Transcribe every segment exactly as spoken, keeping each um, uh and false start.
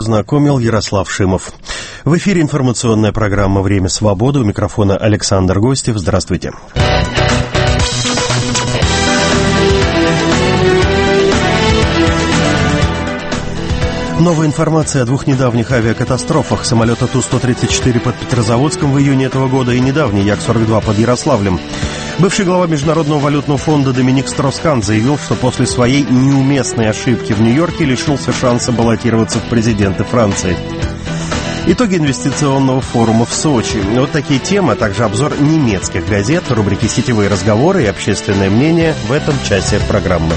познакомил Ярослав Шимов. В эфире информационная программа «Время свободы». У микрофона Александр Гостев. Здравствуйте. Новая информация о двух недавних авиакатастрофах: самолета Ту сто тридцать четыре под Петрозаводском в июне этого года и недавний Як сорок два под Ярославлем. Бывший глава Международного валютного фонда Доминик Строс-Хан заявил, что после своей неуместной ошибки в Нью-Йорке лишился шанса баллотироваться в президенты Франции. Итоги инвестиционного форума в Сочи. Вот такие темы, а также обзор немецких газет, рубрики «Сетевые разговоры» и «Общественное мнение» в этом часе программы.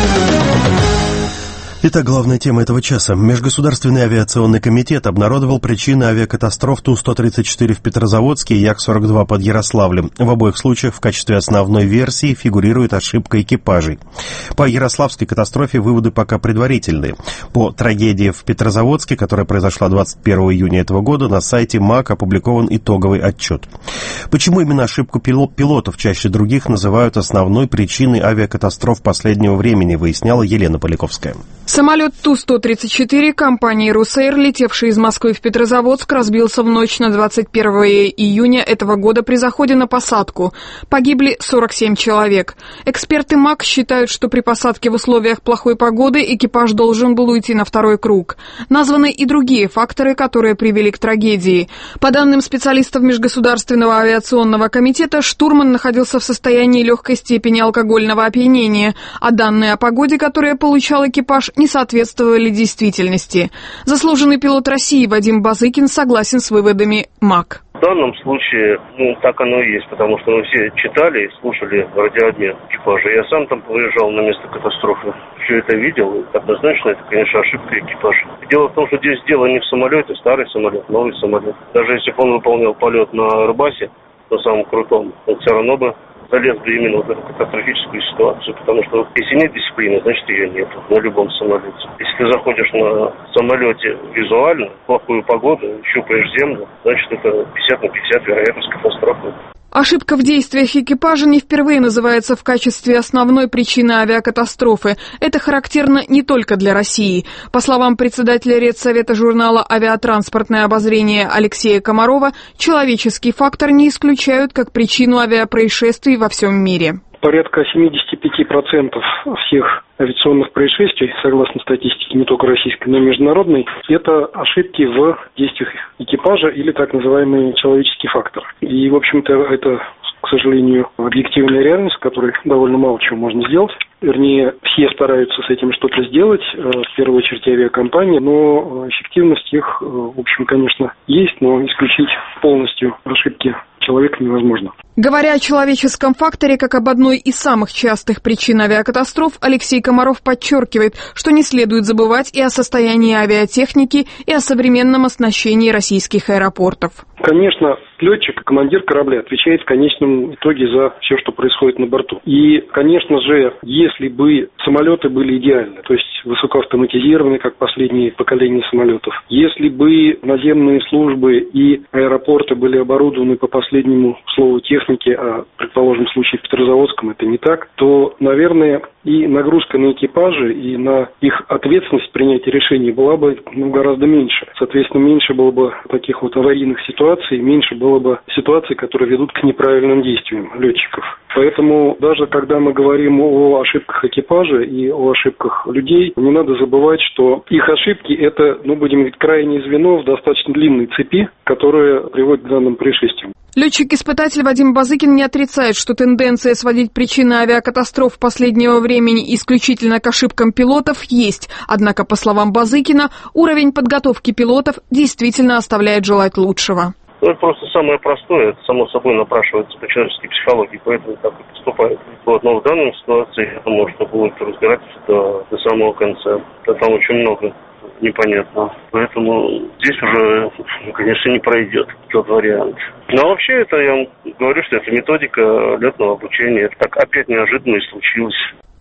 Итак, главная тема этого часа. Межгосударственный авиационный комитет обнародовал причины авиакатастроф Ту сто тридцать четыре в Петрозаводске и Як сорок два под Ярославлем. В обоих случаях в качестве основной версии фигурирует ошибка экипажей. По ярославской катастрофе выводы пока предварительные. По трагедии в Петрозаводске, которая произошла двадцать первого июня этого года, на сайте МАК опубликован итоговый отчет. Почему именно ошибку пилотов чаще других называют основной причиной авиакатастроф последнего времени, выясняла Елена Поляковская. Самолет Ту сто тридцать четыре компании «Русэйр», летевший из Москвы в Петрозаводск, разбился в ночь на двадцать первого июня этого года при заходе на посадку. Погибли сорок семь человек. Эксперты МАК считают, что при посадке в условиях плохой погоды экипаж должен был уйти на второй круг. Названы и другие факторы, которые привели к трагедии. По данным специалистов Межгосударственного авиационного комитета, штурман находился в состоянии легкой степени алкогольного опьянения, а данные о погоде, которые получал экипаж, не соответствовали действительности. Заслуженный пилот России Вадим Базыкин согласен с выводами МАК. В данном случае, ну, так оно и есть, потому что мы все читали и слушали радиообмен экипажа. Я сам там выезжал на место катастрофы, все это видел. Однозначно, это, конечно, ошибка экипажа. Дело в том, что здесь дело не в самолете, старый самолет, новый самолет. Даже если бы он выполнял полет на Airbus, на самом крутом, он все равно бы залез бы именно в эту катастрофическую ситуацию, потому что если нет дисциплины, значит ее нет на любом самолете. Если ты заходишь на самолете визуально, в плохую погоду, щупаешь землю, значит это пятьдесят на пятьдесят вероятность катастрофы. Ошибка в действиях экипажа не впервые называется в качестве основной причины авиакатастрофы. Это характерно не только для России. По словам председателя Редсовета журнала «Авиатранспортное обозрение» Алексея Комарова, человеческий фактор не исключают как причину авиапроисшествий во всем мире. Порядка семьдесят пять процентов всех авиационных происшествий, согласно статистике не только российской, но и международной, это ошибки в действиях экипажа или так называемый человеческий фактор. И, в общем-то, это, к сожалению, объективная реальность, с которой довольно мало чего можно сделать. Вернее, все стараются с этим что-то сделать, в первую очередь авиакомпании, но эффективность их, в общем, конечно, есть, но исключить полностью ошибки человека невозможно. Говоря о человеческом факторе как об одной из самых частых причин авиакатастроф, Алексей Комаров подчеркивает, что не следует забывать и о состоянии авиатехники, и о современном оснащении российских аэропортов. Конечно, летчик, командир корабля отвечает в конечном итоге за все, что происходит на борту. И, конечно же, если бы самолеты были идеальны, то есть высокоавтоматизированы, как последние поколения самолетов, если бы наземные службы и аэропорты были оборудованы по последнему слову техники, а, предположим, в случае в Петрозаводском это не так, то, наверное, и нагрузка на экипажи, и на их ответственность принятия решений была бы ну, гораздо меньше. Соответственно, меньше было бы таких вот аварийных ситуаций, меньше было бы ситуаций, которые ведут к неправильным действиям летчиков. Поэтому даже когда мы говорим о ошибках экипажа и о ошибках людей, не надо забывать, что их ошибки – это, ну, будем говорить, крайнее звено в достаточно длинной цепи, которая приводит к данным происшествиям. Летчик-испытатель Вадим Базыкин не отрицает, что тенденция сводить причины авиакатастроф последнего времени исключительно к ошибкам пилотов есть. Однако, по словам Базыкина, уровень подготовки пилотов действительно оставляет желать лучшего. Ну, это просто самое простое, это само собой напрашивается по человеческой психологии, поэтому так и поступает. Вот, но в данной ситуации, я думаю, что будет разбираться до, до самого конца. Да, там очень много непонятно. Поэтому здесь уже, конечно, не пройдет тот вариант. Но вообще это, я вам говорю, что это методика летного обучения. Это так опять неожиданно и случилось.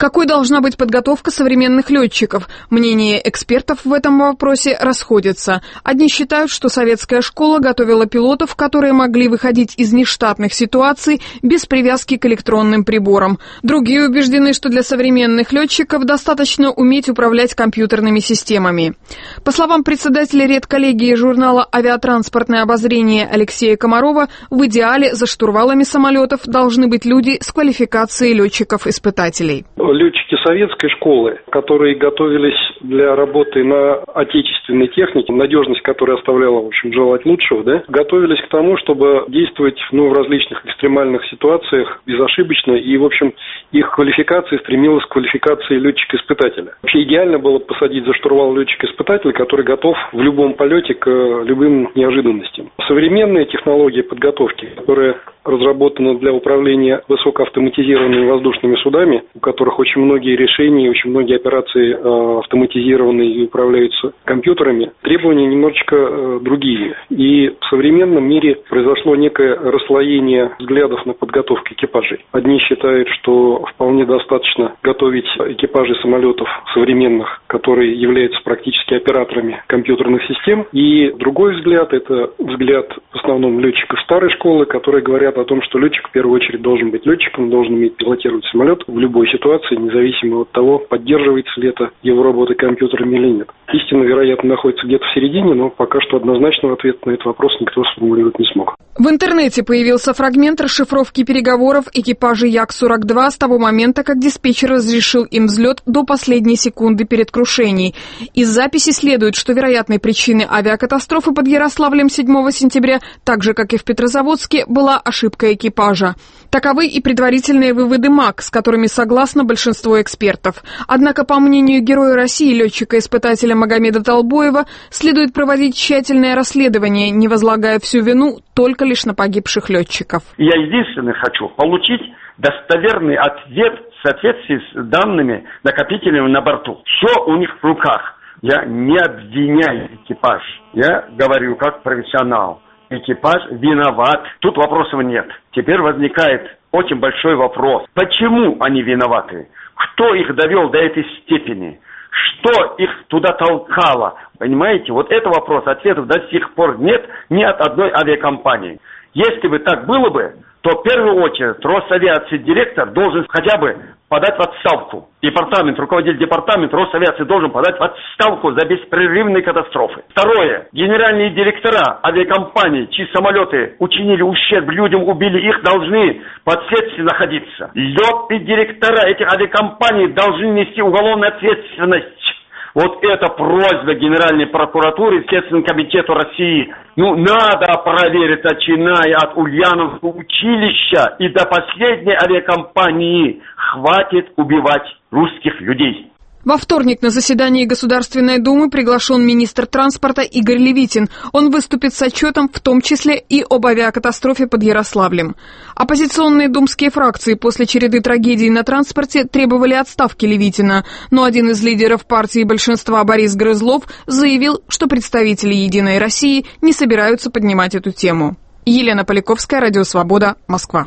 Какой должна быть подготовка современных летчиков? Мнения экспертов в этом вопросе расходятся. Одни считают, что советская школа готовила пилотов, которые могли выходить из нештатных ситуаций без привязки к электронным приборам. Другие убеждены, что для современных летчиков достаточно уметь управлять компьютерными системами. По словам председателя редколлегии журнала «Авиатранспортное обозрение» Алексея Комарова, в идеале за штурвалами самолетов должны быть люди с квалификацией летчиков-испытателей. Летчики советской школы, которые готовились для работы на отечественной технике, надежность которой оставляла, в общем, желать лучшего, да, готовились к тому, чтобы действовать ну, в различных экстремальных ситуациях безошибочно, и, в общем, их квалификация стремилась к квалификации летчика-испытателя. Вообще идеально было посадить за штурвал летчика-испытателя, который готов в любом полете к любым неожиданностям. Современные технологии подготовки, которые разработаны для управления высокоавтоматизированными воздушными судами, у которых очень многие решения, очень многие операции э, автоматизированы и управляются компьютерами, требования немножечко э, другие. И в современном мире произошло некое расслоение взглядов на подготовку экипажей. Одни считают, что вполне достаточно готовить экипажи самолетов современных, которые являются практически операторами компьютерных систем. И другой взгляд – это взгляд в основном летчиков старой школы, которые говорят о том, что летчик в первую очередь должен быть летчиком, должен уметь пилотировать самолет в любой ситуации, независимо от того, поддерживается ли это его работа компьютерами или нет. Истина, вероятно, находится где-то в середине, но пока что однозначного ответа на этот вопрос никто сформулировать не смог. В интернете появился фрагмент расшифровки переговоров экипажа Як сорок два с того момента, как диспетчер разрешил им взлет до последней секунды перед крушением. Из записи следует, что вероятной причиной авиакатастрофы под Ярославлем седьмого сентября, так же, как и в Петрозаводске, была ошибка экипажа. Таковы и предварительные выводы МАК, с которыми согласно большинство экспертов. Однако, по мнению Героя России, летчика-испытателя Магомеда Толбоева, следует проводить тщательное расследование, не возлагая всю вину только лишь на погибших летчиков. Я единственное хочу получить достоверный ответ в соответствии с данными накопителями на борту. Все у них в руках. Я не обвиняю экипаж. Я говорю как профессионал. Экипаж виноват. Тут вопросов нет. Теперь возникает очень большой вопрос. Почему они виноваты? Кто их довел до этой степени? Что их туда толкало? Понимаете? Вот это вопрос. Ответов до сих пор нет ни от одной авиакомпании. Если бы так было бы, то в первую очередь Росавиации директор должен хотя бы подать в отставку. Департамент, руководитель департамента Росавиации должен подать в отставку за беспрерывные катастрофы. Второе. Генеральные директора авиакомпаний, чьи самолеты учинили ущерб людям, убили их, должны под следствием находиться. Летные директора этих авиакомпаний должны нести уголовную ответственность. Вот это просьба Генеральной прокуратуры и Следственному комитету России. Ну, надо проверить, начиная от Ульяновского училища и до последней авиакомпании. Хватит убивать русских людей. Во вторник на заседании Государственной Думы приглашен министр транспорта Игорь Левитин. Он выступит с отчетом, в том числе и об авиакатастрофе под Ярославлем. Оппозиционные думские фракции после череды трагедий на транспорте требовали отставки Левитина, но один из лидеров партии большинства Борис Грызлов заявил, что представители «Единой России» не собираются поднимать эту тему. Елена Поляковская, Радио Свобода, Москва.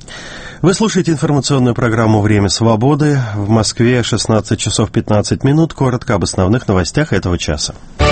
Вы слушаете информационную программу «Время свободы». В Москве шестнадцать часов пятнадцать минут. Коротко об основных новостях этого часа.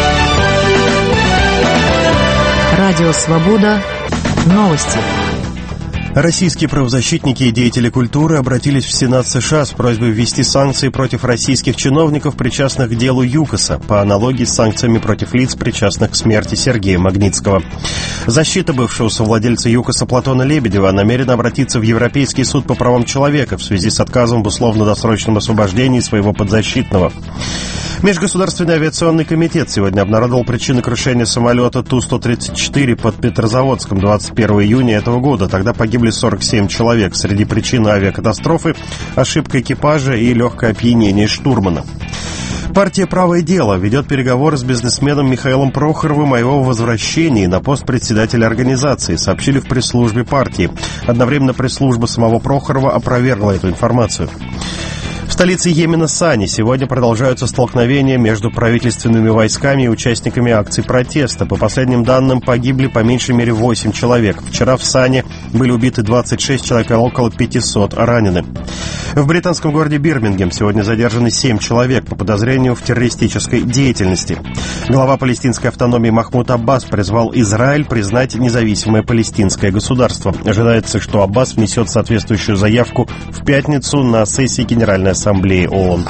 Радио «Свобода». Новости. Российские правозащитники и деятели культуры обратились в Сенат США с просьбой ввести санкции против российских чиновников, причастных к делу ЮКОСа, по аналогии с санкциями против лиц, причастных к смерти Сергея Магнитского. Защита бывшего совладельца ЮКОСа Платона Лебедева намерена обратиться в Европейский суд по правам человека в связи с отказом в условно-досрочном освобождении своего подзащитного. Межгосударственный авиационный комитет сегодня обнародовал причины крушения самолета Ту сто тридцать четыре под Петрозаводском двадцать первого июня этого года. Тогда погибли сорок семь человек. Среди причин авиакатастрофы – ошибка экипажа и легкое опьянение штурмана. Партия «Правое дело» ведет переговоры с бизнесменом Михаилом Прохоровым о его возвращении на пост председателя организации, сообщили в пресс-службе партии. Одновременно пресс-служба самого Прохорова опровергла эту информацию. В столице Йемена Сане сегодня продолжаются столкновения между правительственными войсками и участниками акций протеста. По последним данным, погибли по меньшей мере восемь человек. Вчера в Сане были убиты двадцать шесть человек, а около пятьсот ранены. В британском городе Бирмингем сегодня задержаны семь человек по подозрению в террористической деятельности. Глава палестинской автономии Махмуд Аббас призвал Израиль признать независимое палестинское государство. Ожидается, что Аббас внесет соответствующую заявку в пятницу на сессии Генеральной Ассамблеи ООН.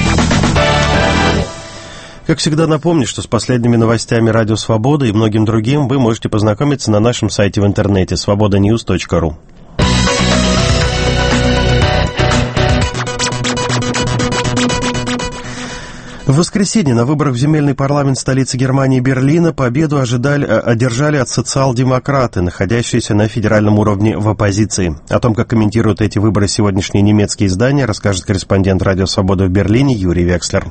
Как всегда, напомню, что с последними новостями Радио Свобода и многим другим вы можете познакомиться на нашем сайте в интернете свобода ньюс точка ру. В воскресенье на выборах в земельный парламент столицы Германии Берлина победу ожидали, одержали от социал-демократы, находящиеся на федеральном уровне в оппозиции. О том, как комментируют эти выборы сегодняшние немецкие издания, расскажет корреспондент Радио Свобода в Берлине Юрий Векслер.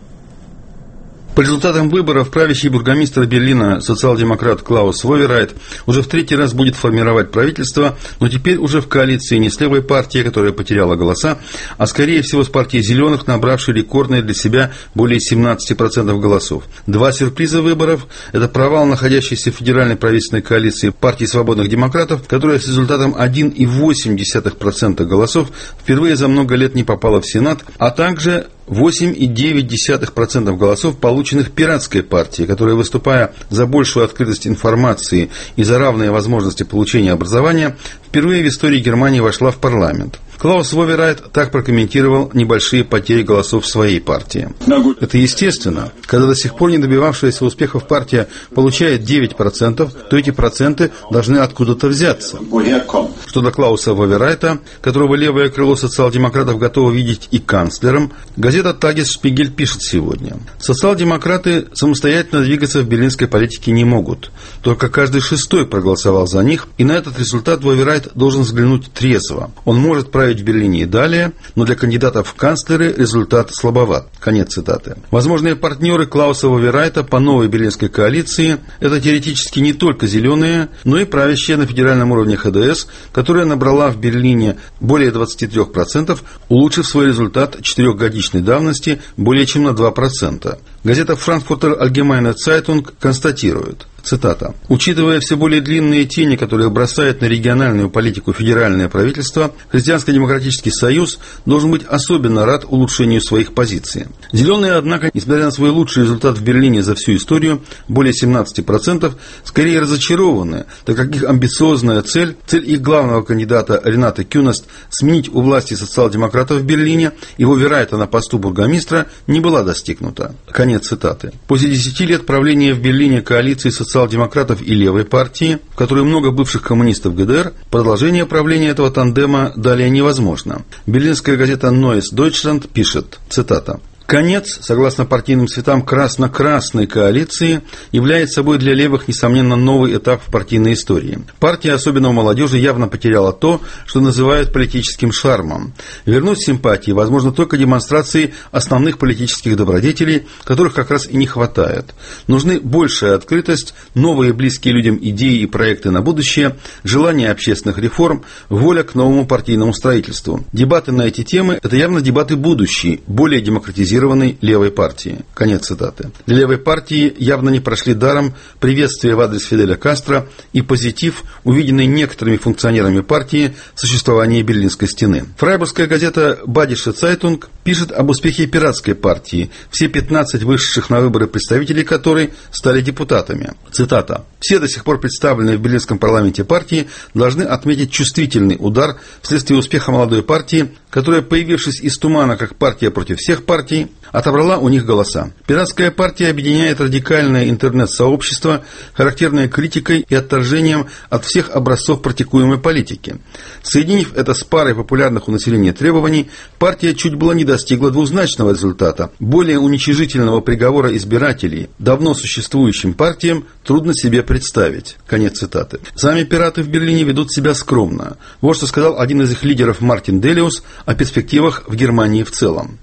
По результатам выборов правящий бургомистр Берлина, социал-демократ Клаус Воверайт, уже в третий раз будет формировать правительство, но теперь уже в коалиции не с левой партией, которая потеряла голоса, а скорее всего с партией «Зеленых», набравшей рекордные для себя более семнадцать процентов голосов. Два сюрприза выборов – это провал находящейся в федеральной правительственной коалиции партии свободных демократов, которая с результатом один целых восемь десятых процента голосов впервые за много лет не попала в Сенат, а также восемь целых девять десятых процента голосов, полученных пиратской партией, которая, выступая за большую открытость информации и за равные возможности получения образования, впервые в истории Германии вошла в парламент. Клаус Воверайт так прокомментировал небольшие потери голосов в своей партии. Это естественно. Когда до сих пор не добивавшаяся успехов партия получает девять процентов, то эти проценты должны откуда-то взяться. Что до Клауса Воверайта, которого левое крыло социал-демократов готово видеть и канцлером, газета «Тагес-Шпигель» пишет сегодня. Социал-демократы самостоятельно двигаться в берлинской политике не могут. Только каждый шестой проголосовал за них, и на этот результат Воверайт должен взглянуть трезво. Он может править в Берлине и далее, но для кандидатов в канцлеры результат слабоват. Конец цитаты. Возможные партнеры Клауса Воверайта по новой берлинской коалиции – это теоретически не только «Зеленые», но и правящая на федеральном уровне ха дэ эс, которая набрала в Берлине более двадцать три процента, улучшив свой результат четырехгодичной давности более чем на два процента. Газета «Frankfurter Allgemeine Zeitung» констатирует, цитата: «Учитывая все более длинные тени, которые бросает на региональную политику федеральное правительство, Христианско-демократический союз должен быть особенно рад улучшению своих позиций. Зеленые, однако, несмотря на свой лучший результат в Берлине за всю историю, более семнадцать процентов, скорее разочарованы, так как их амбициозная цель, цель их главного кандидата Рената Кюнест сменить у власти социал-демократов в Берлине и Воверайта на посту бургомистра не была достигнута». Конец цитаты. После десяти лет правления в Берлине коалиции социал-демократов и левой партии, в которой много бывших коммунистов гэ дэ эр, продолжение правления этого тандема далее невозможно. Берлинская газета Neues Deutschland пишет, цитата: «Конец, согласно партийным цветам красно-красной коалиции, является собой для левых, несомненно, новый этап в партийной истории. Партия, особенно у молодежи, явно потеряла то, что называют политическим шармом. Вернуть симпатии возможно только демонстрацией основных политических добродетелей, которых как раз и не хватает. Нужны большая открытость, новые близкие людям идеи и проекты на будущее, желание общественных реформ, воля к новому партийному строительству. Дебаты на эти темы – это явно дебаты будущей, более демократизированной левой партии». Конец цитаты. Для левой партии явно не прошли даром приветствие в адрес Фиделя Кастро и позитив, увиденный некоторыми функционерами партии в существовании Берлинской стены. Фрайбургская газета «Бадише Цайтунг» пишет об успехе пиратской партии, все пятнадцать вышедших на выборы представителей которой стали депутатами. Цитата: «Все до сих пор представленные в берлинском парламенте партии должны отметить чувствительный удар вследствие успеха молодой партии, которая, появившись из тумана как партия против всех партий, отобрала у них голоса. Пиратская партия объединяет радикальное интернет-сообщество, характерное критикой и отторжением от всех образцов практикуемой политики. Соединив это с парой популярных у населения требований, партия чуть было не достигла двузначного результата. Более уничижительного приговора избирателей давно существующим партиям трудно себе представить». Конец цитаты. Сами пираты в Берлине ведут себя скромно. Вот что сказал один из их лидеров Мартин Делиус о перспективах в Германии в целом.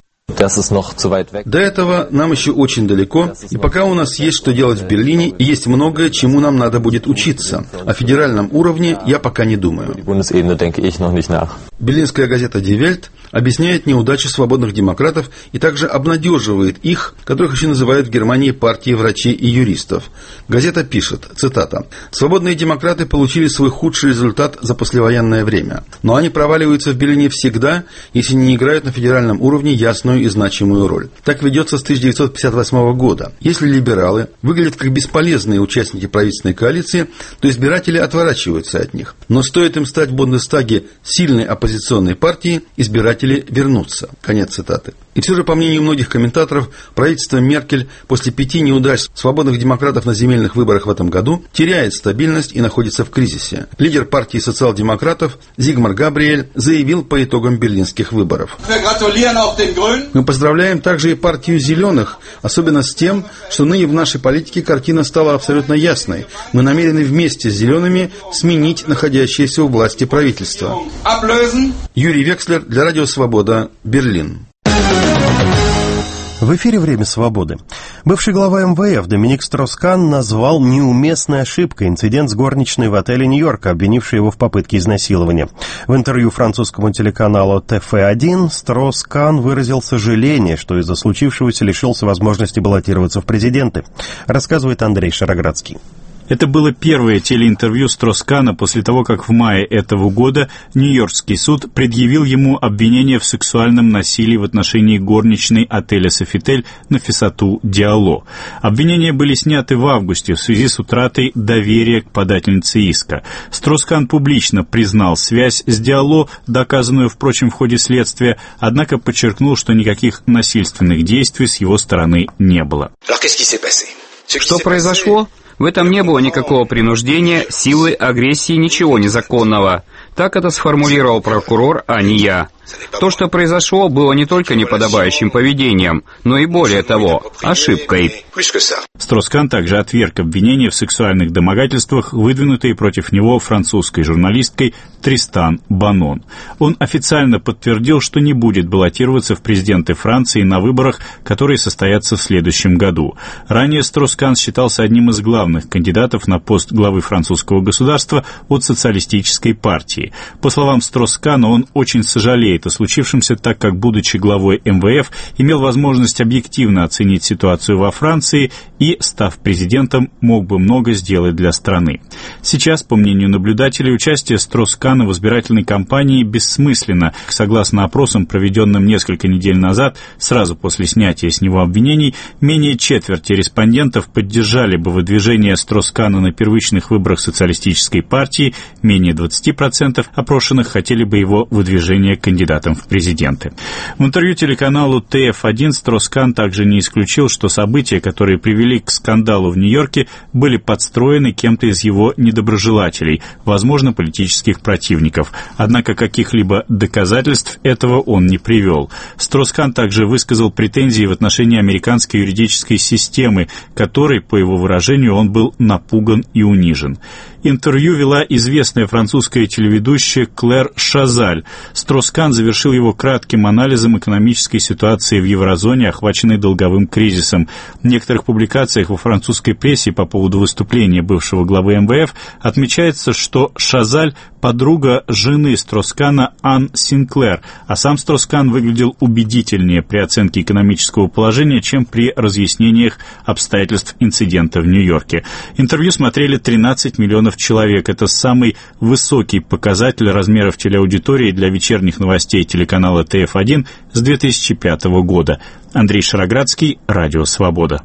До этого нам еще очень далеко, и пока у нас есть что делать в Берлине, и есть многое, чему нам надо будет учиться. О федеральном уровне я пока не думаю. Берлинская газета «Die Welt» объясняет неудачи свободных демократов и также обнадеживает их, которых еще называют в Германии партией врачей и юристов. Газета пишет, цитата, «Свободные демократы получили свой худший результат за послевоенное время, но они проваливаются в Берлине всегда, если не играют на федеральном уровне ясную и значимую роль. Так ведется с тысяча девятьсот пятьдесят восьмого года. Если либералы выглядят как бесполезные участники правительственной коалиции, то избиратели отворачиваются от них. Но стоит им стать в Бундестаге сильной оппозиционной партией, избиратели вернутся». Конец цитаты. И все же, по мнению многих комментаторов, правительство Меркель после пяти неудач свободных демократов на земельных выборах в этом году теряет стабильность и находится в кризисе. Лидер партии социал-демократов Зигмар Габриэль заявил по итогам берлинских выборов: «Мы поздравляем также и партию зеленых, особенно с тем, что ныне в нашей политике картина стала абсолютно ясной. Мы намерены вместе с зелеными сменить находящееся у власти правительство». Юрий Векслер для Радио Свобода, Берлин. В эфире «Время свободы». Бывший глава эм вэ эф Доминик Строс-Кан назвал неуместной ошибкой инцидент с горничной в отеле Нью-Йорка, обвинившей его в попытке изнасилования. В интервью французскому телеканалу Тэ Эф один Строс-Кан выразил сожаление, что из-за случившегося лишился возможности баллотироваться в президенты. Рассказывает Андрей Шароградский. Это было первое телеинтервью Строс-Кана после того, как в мае этого года Нью-Йоркский суд предъявил ему обвинение в сексуальном насилии в отношении горничной отеля «Софитель» Нафисату Диалло. Обвинения были сняты в августе в связи с утратой доверия к подательнице иска. Строс-Кан публично признал связь с Диалло, доказанную, впрочем, в ходе следствия, однако подчеркнул, что никаких насильственных действий с его стороны не было. Что произошло? В этом не было никакого принуждения, силы, агрессии, ничего незаконного. Так это сформулировал прокурор, а не я. То, что произошло, было не только неподобающим поведением, но и, более того, ошибкой. Строс-Кан также отверг обвинения в сексуальных домогательствах, выдвинутые против него французской журналисткой Тристан Банон. Он официально подтвердил, что не будет баллотироваться в президенты Франции на выборах, которые состоятся в следующем году. Ранее Строс-Кан считался одним из главных кандидатов на пост главы французского государства от социалистической партии. По словам Строс-Кана, он очень сожалеет о случившемся, так как, будучи главой эм вэ эф, имел возможность объективно оценить ситуацию во Франции и, став президентом, мог бы много сделать для страны. Сейчас, по мнению наблюдателей, участие Строс-Кана в избирательной кампании бессмысленно. Согласно опросам, проведенным несколько недель назад, сразу после снятия с него обвинений, менее четверти респондентов поддержали бы выдвижение Строс-Кана на первичных выборах социалистической партии, менее двадцати процентов опрошенных хотели бы его выдвижение кандидатом в президенты. В интервью телеканалу Тэ Эф один Строс-Кан также не исключил, что события, которые привели к скандалу в Нью-Йорке, были подстроены кем-то из его недоброжелателей, возможно, политических противников. Однако каких-либо доказательств этого он не привел. Строс-Кан также высказал претензии в отношении американской юридической системы, которой, по его выражению, он был напуган и унижен. Интервью вела известная французская телеведущая Клэр Шазаль. Строс-Кан завершил его кратким анализом экономической ситуации в еврозоне, охваченной долговым кризисом. В некоторых публикациях во французской прессе по поводу выступления бывшего главы эм вэ эф отмечается, что Шазаль – подруга жены Строс-Кана Ан Синклер, а сам Строс-Кан выглядел убедительнее при оценке экономического положения, чем при разъяснениях обстоятельств инцидента в Нью-Йорке. Интервью смотрели тринадцать миллионов человек. Это самый высокий показатель размеров телеаудитории для вечерних новостей телеканала Тэ Эф один с две тысячи пятого года. Андрей Шароградский, Радио Свобода.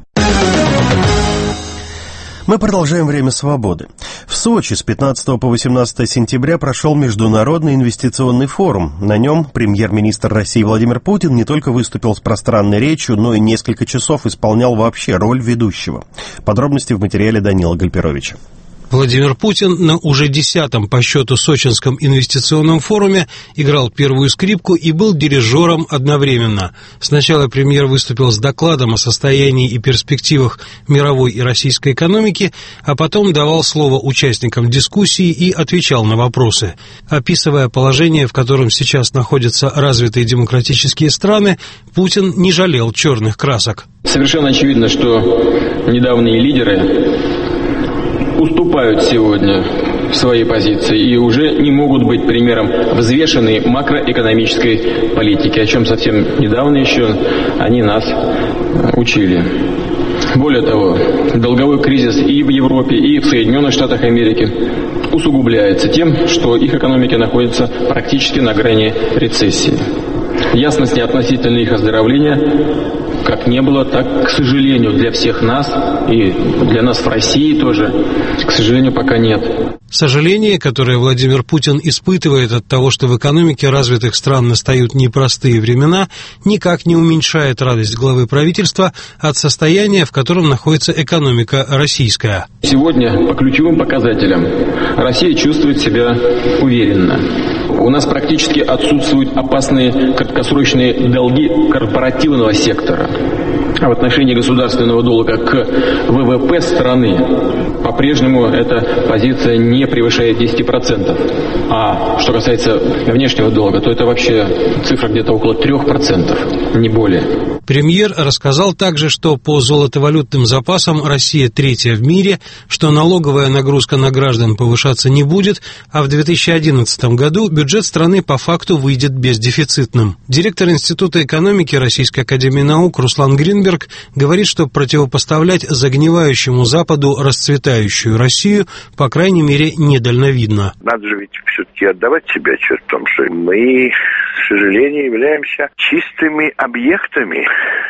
Мы продолжаем «Время свободы». В Сочи с пятнадцатого по восемнадцатое сентября прошел Международный инвестиционный форум. На нем премьер-министр России Владимир Путин не только выступил с пространной речью, но и несколько часов исполнял вообще роль ведущего. Подробности в материале Данила Гальперовича. Владимир Путин на уже десятом по счету Сочинском инвестиционном форуме играл первую скрипку и был дирижером одновременно. Сначала премьер выступил с докладом о состоянии и перспективах мировой и российской экономики, а потом давал слово участникам дискуссии и отвечал на вопросы. Описывая положение, в котором сейчас находятся развитые демократические страны, Путин не жалел черных красок. Совершенно очевидно, что недавние лидеры уступают сегодня в своей позиции и уже не могут быть примером взвешенной макроэкономической политики, о чем совсем недавно еще они нас учили. Более того, долговой кризис и в Европе, и в Соединенных Штатах Америки усугубляется тем, что их экономики находятся практически на грани рецессии. Ясности относительно их оздоровления как не было, так, к сожалению, для всех нас и для нас в России тоже, к сожалению, пока нет. Сожаление, которое Владимир Путин испытывает от того, что в экономике развитых стран настают непростые времена, никак не уменьшает радость главы правительства от состояния, в котором находится экономика российская. Сегодня по ключевым показателям Россия чувствует себя уверенно. У нас практически отсутствуют опасные краткосрочные долги корпоративного сектора. А в отношении государственного долга к ВВП страны по-прежнему эта позиция не превышает десять процентов. А что касается внешнего долга, то это вообще цифра где-то около три процента, не более. Премьер рассказал также, что по золотовалютным запасам Россия третья в мире, что налоговая нагрузка на граждан повышаться не будет, а в две тысячи одиннадцатом году бюджет страны по факту выйдет бездефицитным. Директор Института экономики Российской академии наук Руслан Гринберг говорит, что противопоставлять загнивающему Западу расцветающую Россию, по крайней мере, недальновидно. Надо же ведь все-таки отдавать себе отчет в том, что мы, к сожалению, являемся чистыми объектами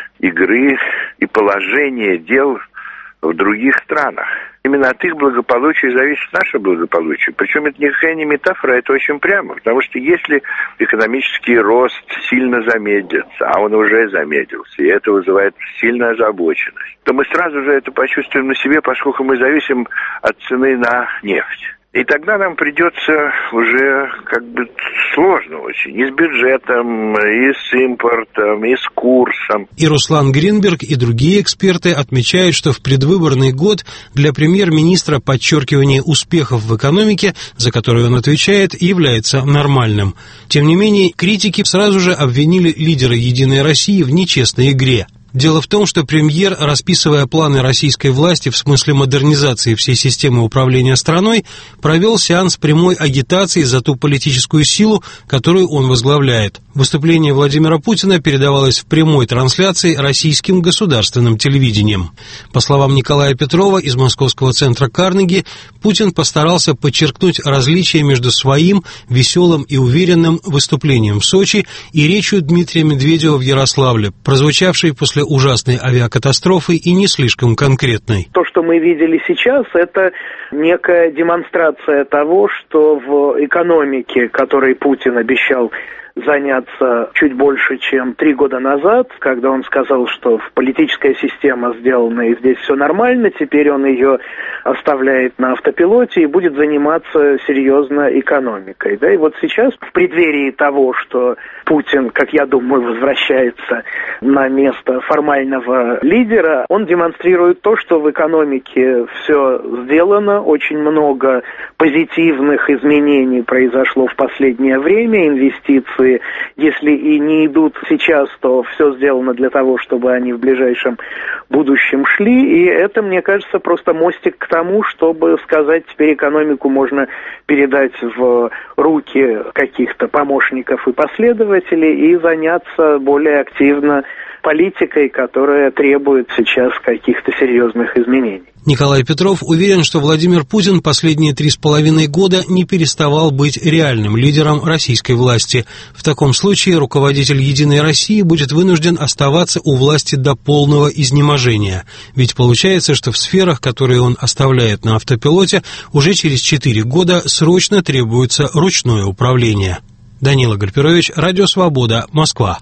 игры и положения дел в других странах. Именно от их благополучия зависит наше благополучие. Причем это никакая не метафора, это очень прямо. Потому что если экономический рост сильно замедлится, а он уже замедлился, и это вызывает сильную озабоченность, то мы сразу же это почувствуем на себе, поскольку мы зависим от цены на нефть. И тогда нам придется уже как бы сложно очень. И с бюджетом, и с импортом, и с курсом. И Руслан Гринберг, и другие эксперты отмечают, что в предвыборный год для премьер-министра подчеркивание успехов в экономике, за которые он отвечает, является нормальным. Тем не менее, критики сразу же обвинили лидера «Единой России» в нечестной игре. Дело в том, что премьер, расписывая планы российской власти в смысле модернизации всей системы управления страной, провел сеанс прямой агитации за ту политическую силу, которую он возглавляет. Выступление Владимира Путина передавалось в прямой трансляции российским государственным телевидением. По словам Николая Петрова из Московского центра Карнеги, Путин постарался подчеркнуть различия между своим веселым и уверенным выступлением в Сочи и речью Дмитрия Медведева в Ярославле, прозвучавшей после ужасной авиакатастрофы и не слишком конкретной. То, что мы видели сейчас, это некая демонстрация того, что в экономике, которой Путин обещал заняться чуть больше, чем три года назад, когда он сказал, что политическая система сделана и здесь все нормально, теперь он ее оставляет на автопилоте и будет заниматься серьезно экономикой. Да? И вот сейчас, в преддверии того, что Путин, как я думаю, возвращается на место формального лидера, он демонстрирует то, что в экономике все сделано, очень много позитивных изменений произошло в последнее время, инвестиции, если и не идут сейчас, то все сделано для того, чтобы они в ближайшем будущем шли, и это, мне кажется, просто мостик к тому, чтобы сказать, теперь экономику можно передать в руки каких-то помощников и последователей и заняться более активно политикой, которая требует сейчас каких-то серьезных изменений. Николай Петров уверен, что Владимир Путин последние три с половиной года не переставал быть реальным лидером российской власти. В таком случае руководитель «Единой России» будет вынужден оставаться у власти до полного изнеможения. Ведь получается, что в сферах, которые он оставляет на автопилоте, уже через четыре года срочно требуется ручное управление. Данила Гальперович, Радио Свобода, Москва.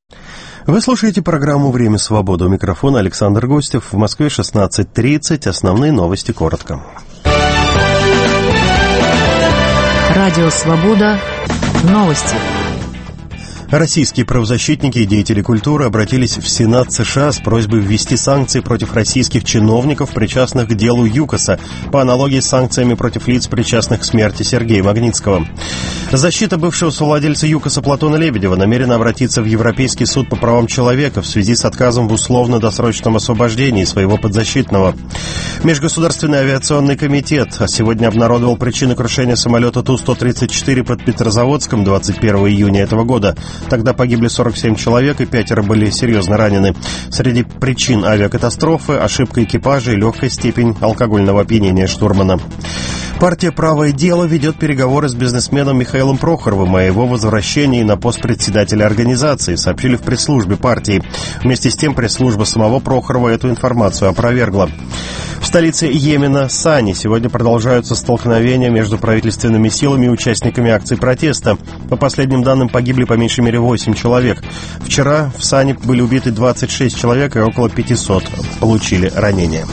Вы слушаете программу «Время свободы». У микрофона Александр Гостев. В Москве шестнадцать тридцать. Основные новости коротко. Радио Свобода. Новости. Российские правозащитники и деятели культуры обратились в Сенат США с просьбой ввести санкции против российских чиновников, причастных к делу ЮКОСа, по аналогии с санкциями против лиц, причастных к смерти Сергея Магнитского. Защита бывшего совладельца ЮКОСа Платона Лебедева намерена обратиться в Европейский суд по правам человека в связи с отказом в условно-досрочном освобождении своего подзащитного. Межгосударственный авиационный комитет сегодня обнародовал причины крушения самолета Ту сто тридцать четыре под Петрозаводском двадцать первого июня этого года. Тогда погибли сорок семь человек и пятеро были серьезно ранены. Среди причин авиакатастрофы – ошибка экипажа и легкая степень алкогольного опьянения штурмана. Партия «Правое дело» ведет переговоры с бизнесменом Михаилом Прохоровым о его возвращении на пост председателя организации, сообщили в пресс-службе партии. Вместе с тем пресс-служба самого Прохорова эту информацию опровергла. В столице Йемена, Сане, сегодня продолжаются столкновения между правительственными силами и участниками акций протеста. По последним данным, погибли по меньшей мере восемь человек. Вчера в Сане были убиты двадцать шесть человек и около пятисот получили ранения.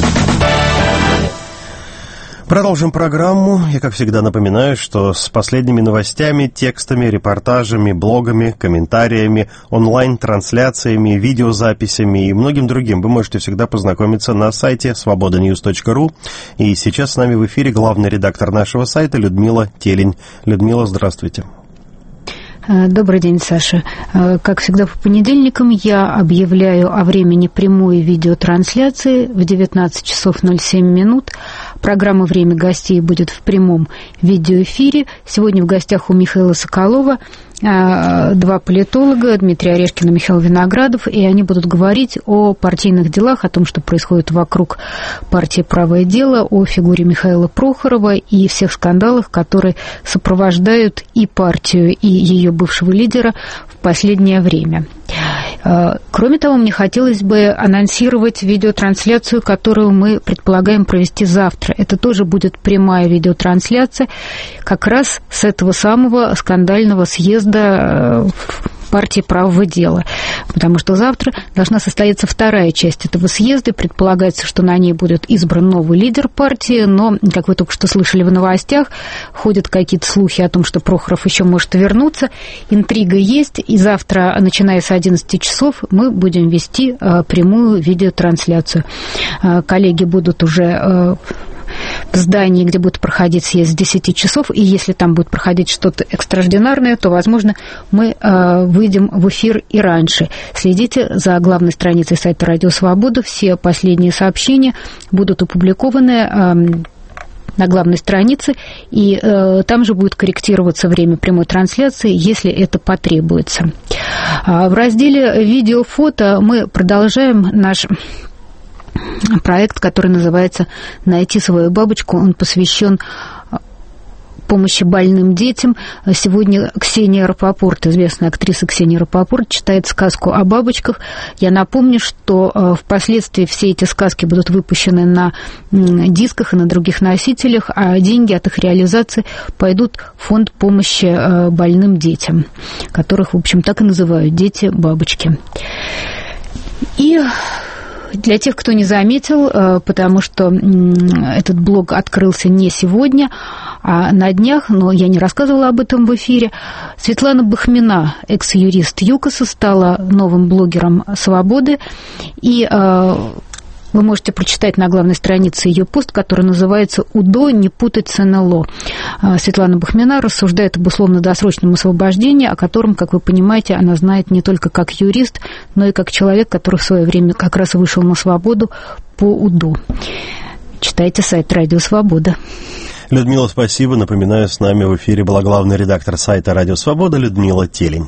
Продолжим программу. Я, как всегда, напоминаю, что с последними новостями, текстами, репортажами, блогами, комментариями, онлайн-трансляциями, видеозаписями и многим другим вы можете всегда познакомиться на сайте свобода ньюс точка ру. И сейчас с нами в эфире главный редактор нашего сайта Людмила Телень. Людмила, здравствуйте. Добрый день, Саша. Как всегда, по понедельникам я объявляю о времени прямой видеотрансляции в девятнадцать часов ноль семь минут. Программа «Время гостей» будет в прямом видеоэфире. Сегодня в гостях у Михаила Соколова два политолога, Дмитрий Орешкин и Михаил Виноградов, и они будут говорить о партийных делах, о том, что происходит вокруг партии «Правое дело», о фигуре Михаила Прохорова и всех скандалах, которые сопровождают и партию, и ее бывшего лидера в последнее время. Кроме того, мне хотелось бы анонсировать видеотрансляцию, которую мы предполагаем провести завтра. Это тоже будет прямая видеотрансляция как раз с этого самого скандального съезда партии «Правое дело», потому что завтра должна состояться вторая часть этого съезда. Предполагается, что на ней будет избран новый лидер партии, но, как вы только что слышали в новостях, ходят какие-то слухи о том, что Прохоров еще может вернуться. Интрига есть, и завтра, начиная с одиннадцати часов, мы будем вести прямую видеотрансляцию. Коллеги будут уже в здании, где будет проходить съезд с десяти часов, и если там будет проходить что-то экстраординарное, то, возможно, мы э, выйдем в эфир и раньше. Следите за главной страницей сайта «Радио Свобода». Все последние сообщения будут опубликованы э, на главной странице, и э, там же будет корректироваться время прямой трансляции, если это потребуется. А в разделе «Видео-фото» мы продолжаем наш проект, который называется «Найти свою бабочку». Он посвящен помощи больным детям. Сегодня Ксения Рапопорт, известная актриса Ксения Рапопорт, читает сказку о бабочках. Я напомню, что впоследствии все эти сказки будут выпущены на дисках и на других носителях, а деньги от их реализации пойдут в фонд помощи больным детям, которых, в общем, так и называют «дети-бабочки». И для тех, кто не заметил, потому что этот блог открылся не сегодня, а на днях, но я не рассказывала об этом в эфире, Светлана Бахмина, экс-юрист ЮКОСа, стала новым блогером «Свободы», и вы можете прочитать на главной странице ее пост, который называется «УДО не путать с эн эл о». Светлана Бахмина рассуждает об условно-досрочном освобождении, о котором, как вы понимаете, она знает не только как юрист, но и как человек, который в свое время как раз вышел на свободу по УДО. Читайте сайт «Радио Свобода». Людмила, спасибо. Напоминаю, с нами в эфире была главный редактор сайта «Радио Свобода» Людмила Телень.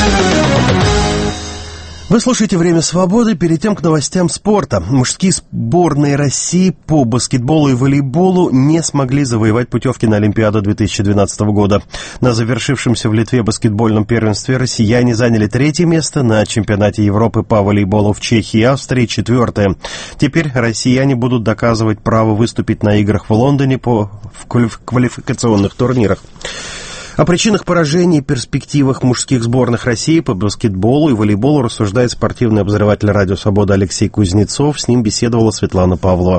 Вы слушаете «Время свободы». Перед тем, к новостям спорта. Мужские сборные России по баскетболу и волейболу не смогли завоевать путевки на Олимпиаду две тысячи двенадцатого года. На завершившемся в Литве баскетбольном первенстве россияне заняли третье место, на чемпионате Европы по волейболу в Чехии и Австрии четвертое. Теперь россияне будут доказывать право выступить на играх в Лондоне по в квалификационных турнирах. О причинах поражений и перспективах мужских сборных России по баскетболу и волейболу рассуждает спортивный обозреватель «Радио Свобода» Алексей Кузнецов. С ним беседовала Светлана Павлова.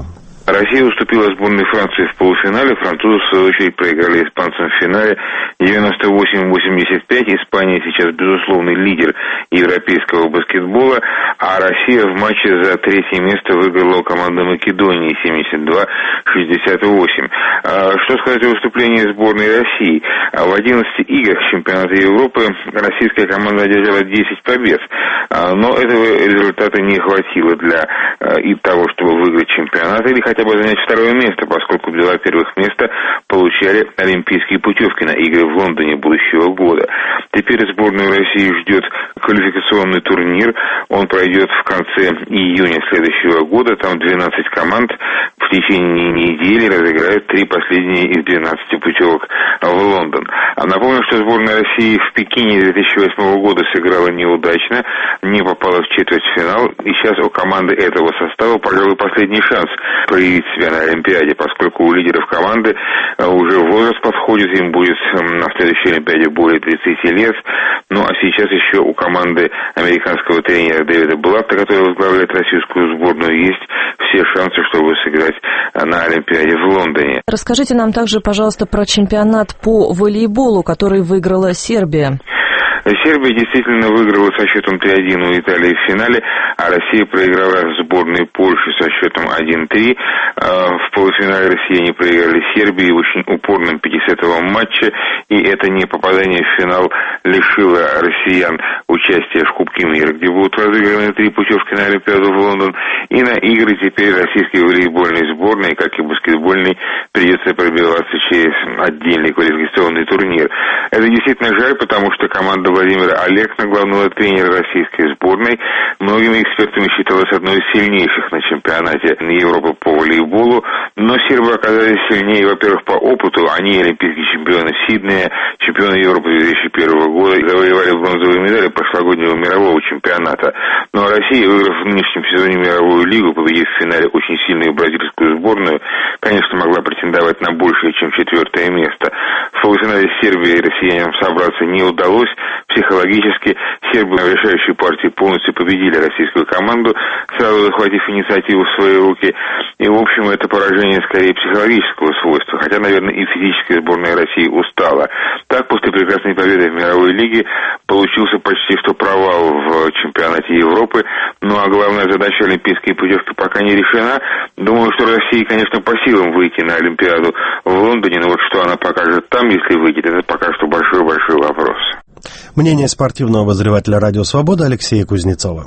Россия уступила сборной Франции в полуфинале, французы, в свою очередь, проиграли испанцам в финале девяносто восемь восемьдесят пять. Испания сейчас безусловный лидер европейского баскетбола, а Россия в матче за третье место выиграла у команды Македонии семьдесят два шестьдесят восемь. Что сказать о выступлении сборной России? В одиннадцати играх чемпионата Европы российская команда одержала десять побед, но этого результата не хватило для и того, чтобы выиграть чемпионат или хотя бы занять второе место, поскольку два первых места получали олимпийские путевки на игры в Лондоне будущего года. Теперь сборную России ждет квалификационный турнир. Он пройдет в конце июня следующего года. Там двенадцать команд в течение недели разыграют три последние из двенадцати путевок в Лондон. А напомню, что сборная России в Пекине две тысячи восьмого года сыграла неудачно, не попала в четвертьфинал, и сейчас у команды этого состава, пожалуй, последний шанс проявить себя на Олимпиаде, поскольку у лидеров команды уже возраст подходит, им будет на следующей Олимпиаде более тридцати лет. Ну а сейчас еще у команды американского тренера Дэвида Блатта, который возглавляет российскую сборную, есть все шансы, чтобы сыграть на Олимпиаде в Лондоне. Расскажите нам также, пожалуйста, про чемпионат по волейболу, который выиграла Сербия. Сербия действительно выиграла со счетом три один у Италии в финале, а Россия проиграла сборной Польши со счетом один-три. В полуфинале россияне проиграли Сербии в очень упорном пятисетовом матче, и это не попадание в финал лишило россиян участия в Кубке мира, где будут разыграны три путевки на Олимпиаду в Лондон, и на игры теперь российской волейбольной сборной, как и баскетбольной, придется пробиваться через отдельный квалификационный турнир. Это действительно жаль, потому что команда Владимира Алексина, главного тренера российской сборной, многими экспертами считалась одной из сильнейших на чемпионате Европы по волейболу, но сербы оказались сильнее, во-первых, по опыту. Они олимпийские чемпионы Сиднея, чемпионы Европы две тысячи первого года, завоевали бронзовые медали прошлогоднего мирового чемпионата. Ну а Россия, выиграв в нынешнем сезоне мировую лигу, победив в финале очень сильную бразильскую сборную, конечно, могла претендовать на большее, чем четвертое место. В полуфинале с Сербией россиянам собраться не удалось. Психологически сербы в решающей партии полностью победили российскую команду, сразу захватив инициативу в свои руки. И, в общем, это поражение скорее психологического свойства, хотя, наверное, и физическая сборная России устала. Так, после прекрасной победы в мировой лиге получился почти что провал в чемпионате Европы. Ну а главная задача — олимпийской путевки — пока не решена. Думаю, что России, конечно, по силам выйти на Олимпиаду в Лондоне, но вот что она покажет там, если выйдет, это пока что большой-большой вопрос. Мнение спортивного обозревателя «Радио Свобода» Алексея Кузнецова.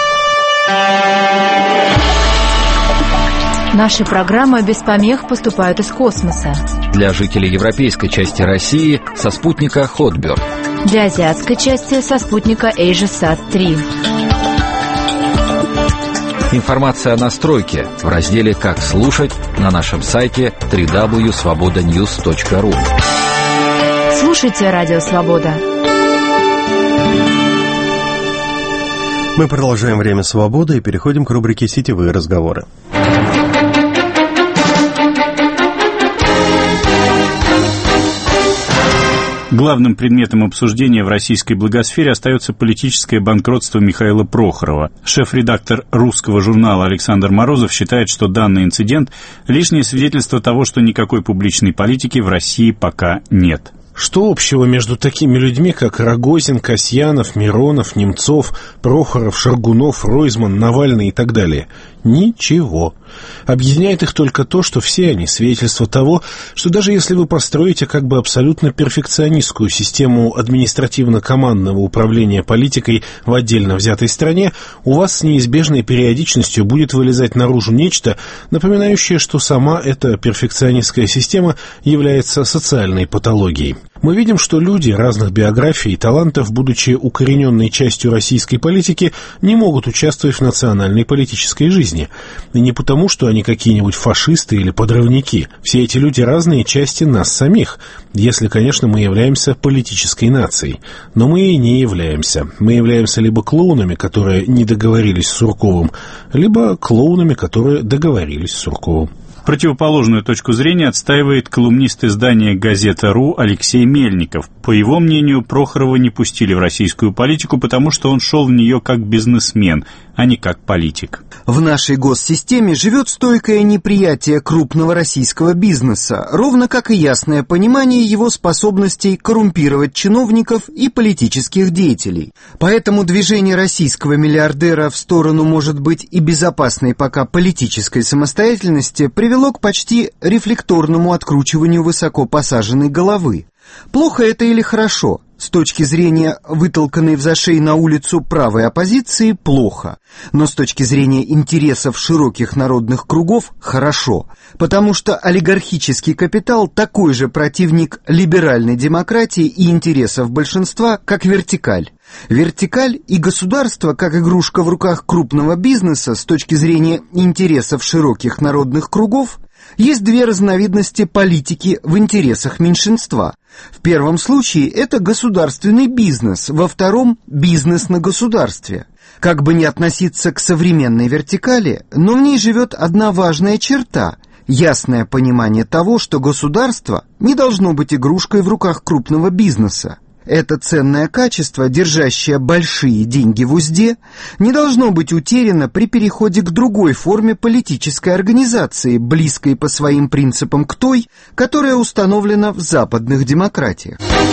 Наши программы без помех поступают из космоса. Для жителей европейской части России со спутника Hotbird. Для азиатской части со спутника AsiaSat три. Информация о настройке в разделе «Как слушать» на нашем сайте дабл ю дабл ю дабл ю точка свобода ньюс точка ру. Слушайте «Радио Свобода». Мы продолжаем «Время свободы» и переходим к рубрике «Сетевые разговоры». Главным предметом обсуждения в российской благосфере остается политическое банкротство Михаила Прохорова. Шеф-редактор русского журнала Александр Морозов считает, что данный инцидент – лишнее свидетельство того, что никакой публичной политики в России пока нет. Что общего между такими людьми, как Рогозин, Касьянов, Миронов, Немцов, Прохоров, Шаргунов, Ройзман, Навальный и так далее? Ничего. Объединяет их только то, что все они свидетельство того, что даже если вы построите как бы абсолютно перфекционистскую систему административно-командного управления политикой в отдельно взятой стране, у вас с неизбежной периодичностью будет вылезать наружу нечто, напоминающее, что сама эта перфекционистская система является социальной патологией. Мы видим, что люди разных биографий и талантов, будучи укорененной частью российской политики, не могут участвовать в национальной политической жизни. И не потому, что они какие-нибудь фашисты или подрывники. Все эти люди разные части нас самих, если, конечно, мы являемся политической нацией. Но мы и не являемся. Мы являемся либо клоунами, которые не договорились с Сурковым, либо клоунами, которые договорились с Сурковым. Противоположную точку зрения отстаивает колумнист издания «Газета.ру» Алексей Мельников. По его мнению, Прохорова не пустили в российскую политику, потому что он шел в нее как бизнесмен, а не как политик. В нашей госсистеме живет стойкое неприятие крупного российского бизнеса, ровно как и ясное понимание его способностей коррумпировать чиновников и политических деятелей. Поэтому движение российского миллиардера в сторону, может быть, и безопасной пока политической самостоятельности привело к почти рефлекторному откручиванию высоко посаженной головы. Плохо это или хорошо? С точки зрения вытолканной в зашей на улицу правой оппозиции – плохо. Но с точки зрения интересов широких народных кругов – хорошо. Потому что олигархический капитал такой же противник либеральной демократии и интересов большинства, как вертикаль. Вертикаль и государство, как игрушка в руках крупного бизнеса с точки зрения интересов широких народных кругов, есть две разновидности политики в интересах меньшинства. В первом случае это государственный бизнес, во втором – бизнес на государстве. Как бы ни относиться к современной вертикали, но в ней живет одна важная черта – ясное понимание того, что государство не должно быть игрушкой в руках крупного бизнеса. Это ценное качество, держащее большие деньги в узде, не должно быть утеряно при переходе к другой форме политической организации, близкой по своим принципам к той, которая установлена в западных демократиях.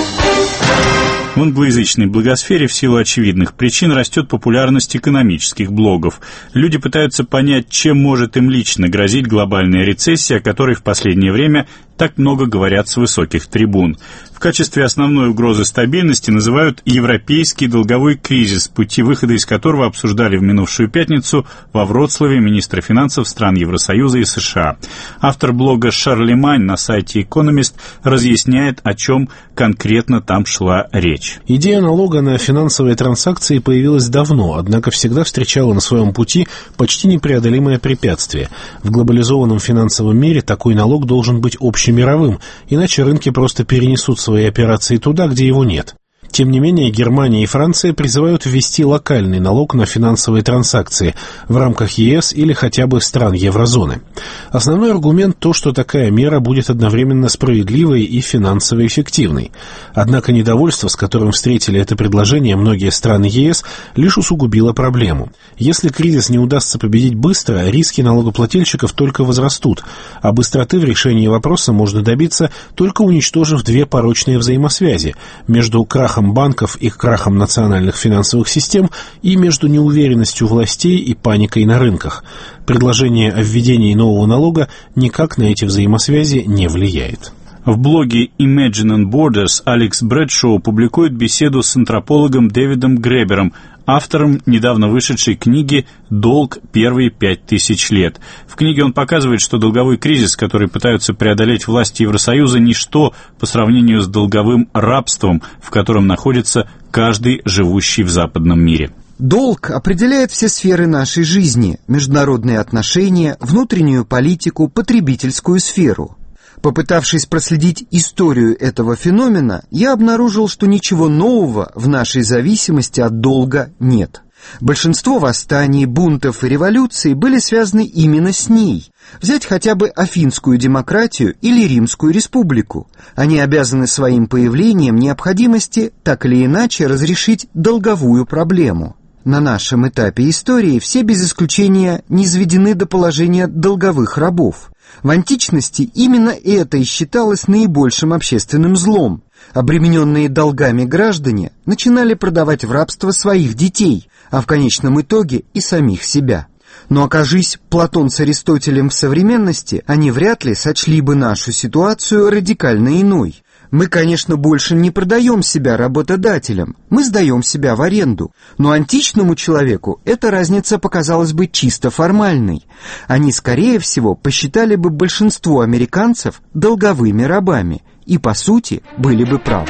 В англоязычной благосфере в силу очевидных причин растет популярность экономических блогов. Люди пытаются понять, чем может им лично грозить глобальная рецессия, о которой в последнее время так много говорят с высоких трибун. В качестве основной угрозы стабильности называют европейский долговой кризис, пути выхода из которого обсуждали в минувшую пятницу во Вроцлаве министры финансов стран Евросоюза и США. Автор блога «Шарлемань» на сайте «Экономист» разъясняет, о чем конкретно там шла речь. Идея налога на финансовые транзакции появилась давно, однако всегда встречала на своем пути почти непреодолимое препятствие. В глобализованном финансовом мире такой налог должен быть общемировым, иначе рынки просто перенесут свои операции туда, где его нет. Тем не менее, Германия и Франция призывают ввести локальный налог на финансовые транзакции в рамках ЕС или хотя бы стран еврозоны. Основной аргумент то, что такая мера будет одновременно справедливой и финансово эффективной. Однако недовольство, с которым встретили это предложение многие страны ЕС, лишь усугубило проблему. Если кризис не удастся победить быстро, риски налогоплательщиков только возрастут, а быстроты в решении вопроса можно добиться, только уничтожив две порочные взаимосвязи между крахом банков и крахом национальных финансовых систем и между неуверенностью властей и паникой на рынках. Предложение о введении нового налога никак на эти взаимосвязи не влияет. В блоге Imagine and Borders Алекс Брэдшоу публикует беседу с антропологом Дэвидом Гребером, автором недавно вышедшей книги «Долг. Первые пять тысяч лет». В книге он показывает, что долговой кризис, который пытаются преодолеть власти Евросоюза, ничто по сравнению с долговым рабством, в котором находится каждый живущий в западном мире. Долг определяет все сферы нашей жизни – международные отношения, внутреннюю политику, потребительскую сферу. Попытавшись проследить историю этого феномена, я обнаружил, что ничего нового в нашей зависимости от долга нет. Большинство восстаний, бунтов и революций были связаны именно с ней. Взять хотя бы Афинскую демократию или Римскую республику. Они обязаны своим появлением необходимости так или иначе разрешить долговую проблему. На нашем этапе истории все без исключения низведены до положения долговых рабов. В античности именно это и считалось наибольшим общественным злом. Обремененные долгами граждане начинали продавать в рабство своих детей, а в конечном итоге и самих себя. Но окажись Платон с Аристотелем в современности, они вряд ли сочли бы нашу ситуацию радикально иной. Мы, конечно, больше не продаем себя работодателям, мы сдаем себя в аренду. Но античному человеку эта разница показалась бы чисто формальной. Они, скорее всего, посчитали бы большинство американцев долговыми рабами и, по сути, были бы правы.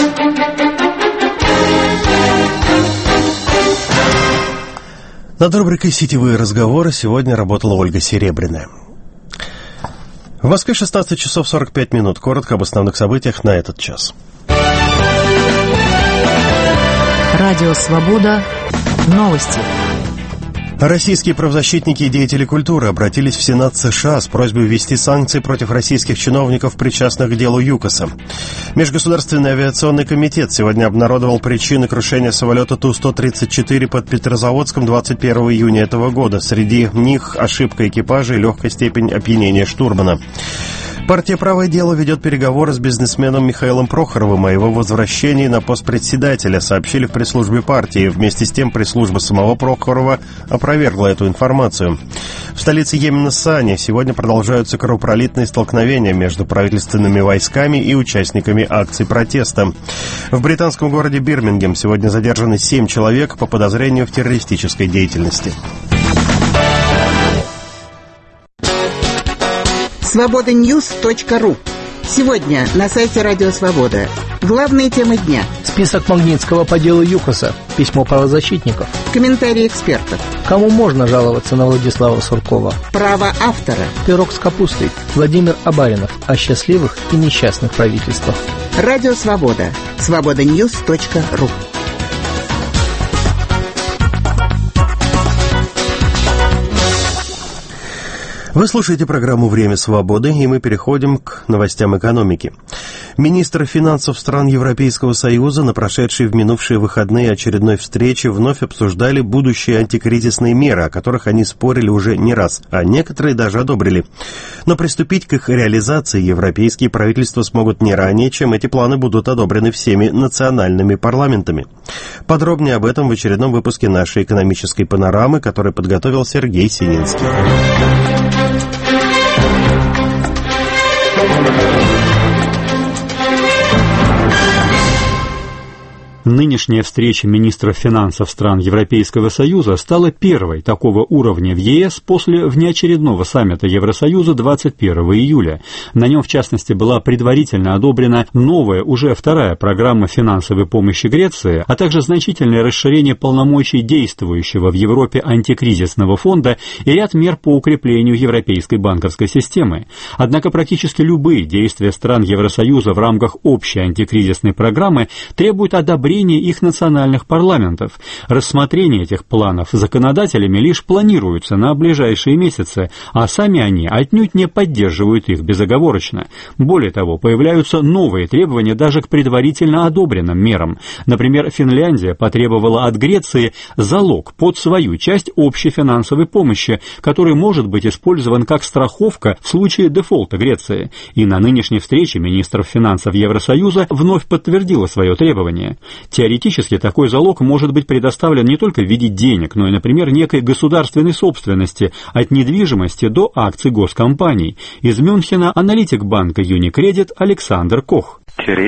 Над рубрикой «Сетевые разговоры» сегодня работала Ольга Серебряная. В Москве шестнадцать часов сорок пять минут. Коротко об основных событиях на этот час. Радио «Свобода». Новости. Российские правозащитники и деятели культуры обратились в Сенат США с просьбой ввести санкции против российских чиновников, причастных к делу ЮКОСа. Межгосударственный авиационный комитет сегодня обнародовал причины крушения самолета Ту сто тридцать четыре под Петрозаводском двадцать первого июня этого года. Среди них ошибка экипажа и легкая степень опьянения штурмана. Партия «Правое дело» ведет переговоры с бизнесменом Михаилом Прохоровым о его возвращении на пост председателя, сообщили в пресс-службе партии. Вместе с тем пресс-служба самого Прохорова опровергла эту информацию. В столице Йемена Сане сегодня продолжаются кровопролитные столкновения между правительственными войсками и участниками акций протеста. В британском городе Бирмингем сегодня задержаны семь человек по подозрению в террористической деятельности. свобода ньюс точка ру. Сегодня на сайте Радио Свобода. Главные темы дня. Список Магнитского по делу ЮКОСа. Письмо правозащитников. Комментарии экспертов. Кому можно жаловаться на Владислава Суркова? Право автора. Пирог с капустой. Владимир Абаринов. О счастливых и несчастных правительствах. Радио Свобода. свобода ньюс точка ру. Вы слушаете программу «Время свободы», и мы переходим к новостям экономики. Министры финансов стран Европейского Союза на прошедшей в минувшие выходные очередной встрече вновь обсуждали будущие антикризисные меры, о которых они спорили уже не раз, а некоторые даже одобрили. Но приступить к их реализации европейские правительства смогут не ранее, чем эти планы будут одобрены всеми национальными парламентами. Подробнее об этом в очередном выпуске нашей экономической панорамы, который подготовил Сергей Сининский. Нынешняя встреча министров финансов стран Европейского Союза стала первой такого уровня в ЕС после внеочередного саммита Евросоюза двадцать первого июля. На нем, в частности, была предварительно одобрена новая, уже вторая программа финансовой помощи Греции, а также значительное расширение полномочий действующего в Европе антикризисного фонда и ряд мер по укреплению европейской банковской системы. Однако практически любые действия стран Евросоюза в рамках общей антикризисной программы требуют одобрения их национальных парламентов. Рассмотрение этих планов законодателями лишь планируется на ближайшие месяцы, а сами они отнюдь не поддерживают их безоговорочно. Более того, появляются новые требования даже к предварительно одобренным мерам. Например, Финляндия потребовала от Греции залог под свою часть общей финансовой помощи, который может быть использован как страховка в случае дефолта Греции. И на нынешней встрече министров финансов Евросоюза вновь подтвердила свое требование. Теоретически такой залог может быть предоставлен не только в виде денег, но и, например, некой государственной собственности, от недвижимости до акций госкомпаний. Из Мюнхена аналитик банка Unicredit Александр Кох.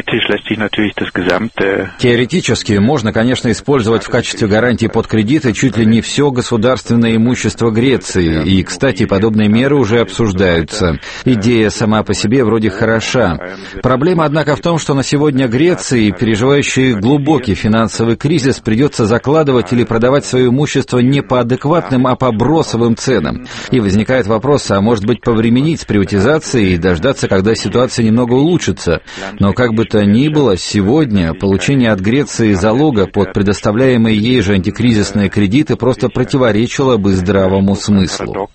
Теоретически можно, конечно, использовать в качестве гарантии под кредиты чуть ли не все государственное имущество Греции. И, кстати, подобные меры уже обсуждаются. Идея сама по себе вроде хороша. Проблема, однако, в том, что на сегодня Греции, переживающей глубокий финансовый кризис, придется закладывать или продавать свое имущество не по адекватным, а по бросовым ценам. И возникает вопрос, а может быть повременить с приватизацией и дождаться, когда ситуация немного улучшится. Но как бы то ни было, сегодня получение от Греции залога под предоставляемые ей же антикризисные кредиты просто противоречило бы здравому смыслу.